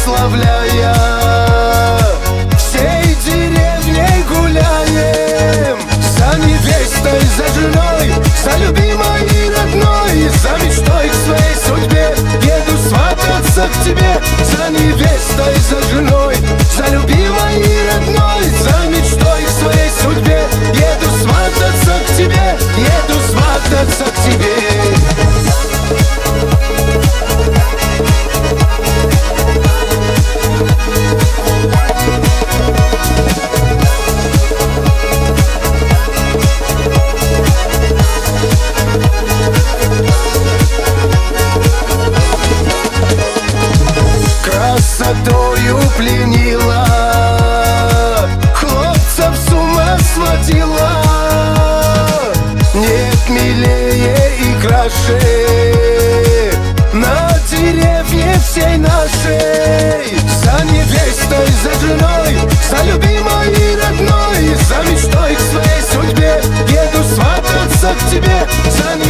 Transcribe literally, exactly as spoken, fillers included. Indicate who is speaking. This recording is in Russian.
Speaker 1: прославляя, всей деревней гуляем. За невестой, за женой, за любимой и родной, за мечтой к своей судьбе еду свататься к тебе. За невестой, за женой, за любимой и родной, за мечтой к своей судьбе еду свататься к тебе, еду свататься к тебе. Красотою пленила, хлопцев с ума сводила. Нет милее и краше на деревне всей нашей. За невестой, за женой, за любимой и родной, за мечтой к своей судьбе еду свататься к тебе. За